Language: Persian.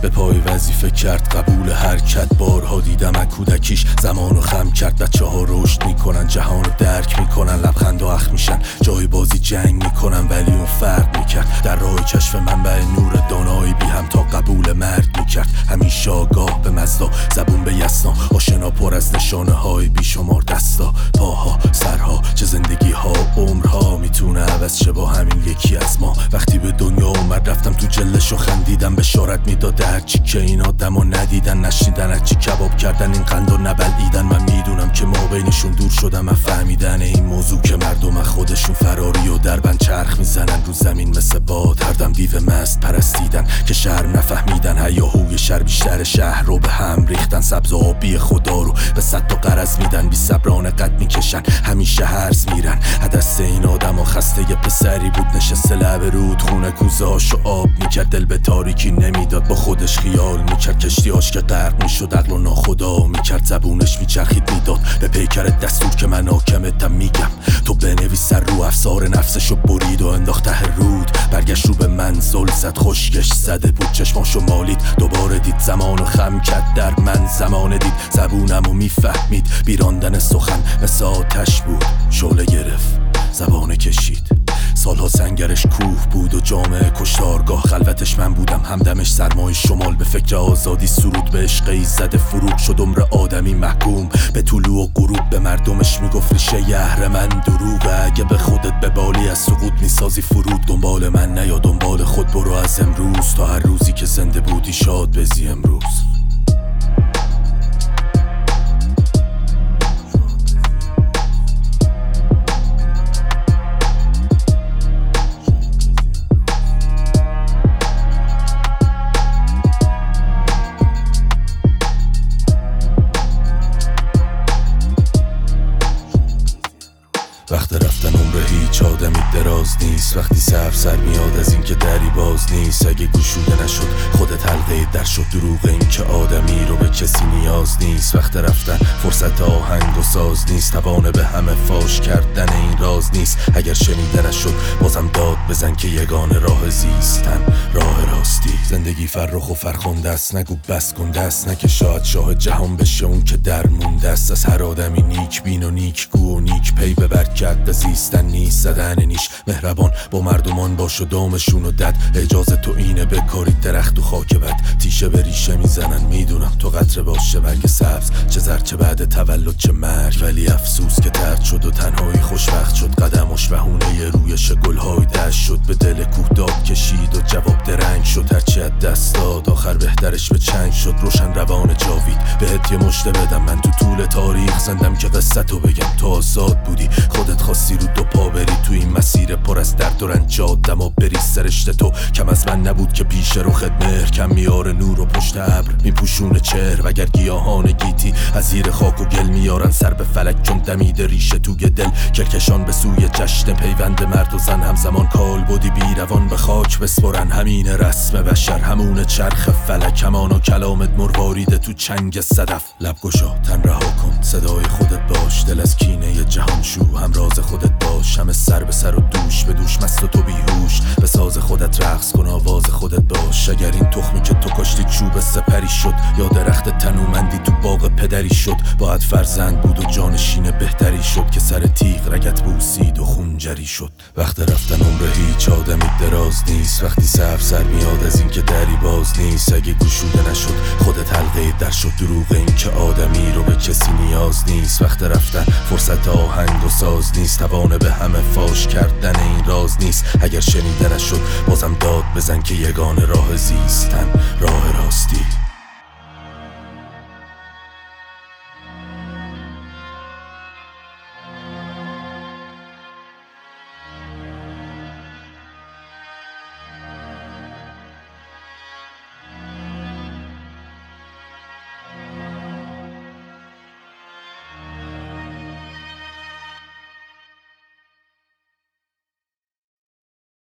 به پای وظیفه کرد قبول حرکت. بارها دیدم از کودکیش زمانو خم کرد. بچه ها رشد میکنن، جهانو درک میکنن، لبخند و اخم میشن، جای بازی جنگ میکنن، ولی اون فرق میکرد. در راه کشف منبع نور دانایی بی هم تا قبول مرگ میکرد. همیشه آگاه به مزدا، زبون به یسنا، آشنا پر از نشانه های بیشمار. دستا، پاها، سرها، چه زندگی ها، عمرها میتونه عوض شه با همین یکی از ما. وقتی به دنیا اومد رفتم تو جلش و خندیدم، بشارت میداد هرچی که این آدمو ندیدن نشنیدن، هرچی کباب کردن این قندو نبلعیدن. من میدونم که ما بینشون دور شدم از فهمیدن این موضوع که مردم خودشون فراری و دربند چرخ میزنن رو زمین مثل باد. هر دم دیو مست پرستیدن که شهر نفهمیدن، هیاهوی شهر بیشتر شهر رو به هم ریختن. سبز و آبی خدا رو به صد تا قرض میدن، بی صبرانه قد میکشن، همیشه هرز میرن. دست این آدم و خسته یه پسری بود نشسته لب رود، خونه کوزه‌هاشو آب میکرد، دل به تاریکی نمیداد، با خودش خیال میکرد کشتی‌هاش که غرق میشد عقل و ناخدا میکرد. زبونش میچرخید میداد به پیکر دستور که من حاکمتم میگم تو بنویس. سر رو افسار نفسشو برید و انداخت ته رود، برگشت رو به منزل زد، خشکش زده بود، چشماشو مالید، دوباره دید زمانو خم کرد در من. زمان دید زبونمو میفهمید، بیراندن سخن مثل آتش بود، شعله گرفت زبانه کشید. سالها سنگرش کوه بود و جامعه کشتارگاه، خلوتش من بودم، همدمش سرمای شمال. به فکر آزادی سرود به عشقی زده فروغ شد عمر آدمی محکوم به طلوع و غروب. به مردمش میگفت ریشه یهر من دروغه، اگه به خودت به بالی از سقوط میسازی فرود. دنبال من نیا دنبال خود برو از امروز، تا هر روزی که زنده بودی شاد بزی امروز. وقت رفتن عمر هیچ آدمی دراز نیست، وقتی سر میاد از این که دری باز نیست. اگه گشوده نشد خودت حلقه در شد، دروغ این که آدمی رو به کسی نیاز نیست. وقت رفتن فرصت آهنگ و ساز نیست، توانه به همه فاش کردن این راز نیست. اگر شنیده نشد بازم داد بزن که یگانه راه زیستن راه راستی. زندگی فرخ و فرخنده است، نگو بس کن دست، نه که شاید شاه جهان بشه اون که در مونده است. از هر آدمی نیک بین و نیک گو و نیک پی ببر، کرد زیستن نیست زدن نیش. مهربان با مردمان باش و دامشون و دد، اجازه تو اینه بکاری درخت و خاک بد. تیشه به ریشه میزنن میدونم تو قطره باشه برگ سبز، چه زر چه بعد تولد چه مرگ. ولی افسوس که ترد شد و تنهایی خوشبخت شد، قدمش بهونه رویش گلهای دشت شد. به دل کوه داد کشید و جواب درنگ شد، هرچی از دست داد آخر بهترش به چنگ شد. روشن روان جاوید بهت یه مژده بدم، من تو طول تاریخ زندم که قصتو بگم. تو آزاد بودی خودت خواستی رو دو پا بری تو این مسیر پر از درد و رنج. آدم و بری سرشت تو کم از من نبود که پیش رو مهر کم میاره نور و پشت ابر میپوشونه چهر. وگر گیاهان گیتی از زیر خاک و گل میارن سر به فلک، چون دمیده ریشه توی دل. کرکشان به سوی جشن پیوند مرد و زن، همزمان کال بودی بیروان به خاک بسپرن. همین رسم بشر همون چرخ فلک، همان و کلامت مرواریده تو چنگ صدف. لب گشا تن رها کن صدای خودت باش، دل از کینه جهان شو، هم راز خودت باش. همه سر به سر و دوش به دوش مست و تو بیهوش، به ساز خودت رقص کن آواز خودت باش. اگر این تخمی که تو کاشتی چوب سپری شد، یا درخت تنومندی تو باغ پدری شد، باید فرزند بود و جانشین بهتری شد که سر تیغ رگت بوسید و خونجری شد. وقت رفتن عمر هیچ آدمی دراز نیست، وقتی سر میاد از این که دری باز نیست. اگه گشوده نشد خودت حلقه در شد، دروغ این که آدمی رو به کسی نیاز نیست. وقت رفتن فرصت آهنگ و ساز نیست، توانه به همه فاش کردن این راز نیست. اگر شنیده نشد بازم داد بزن که یگانه راه زیستن راه راستی.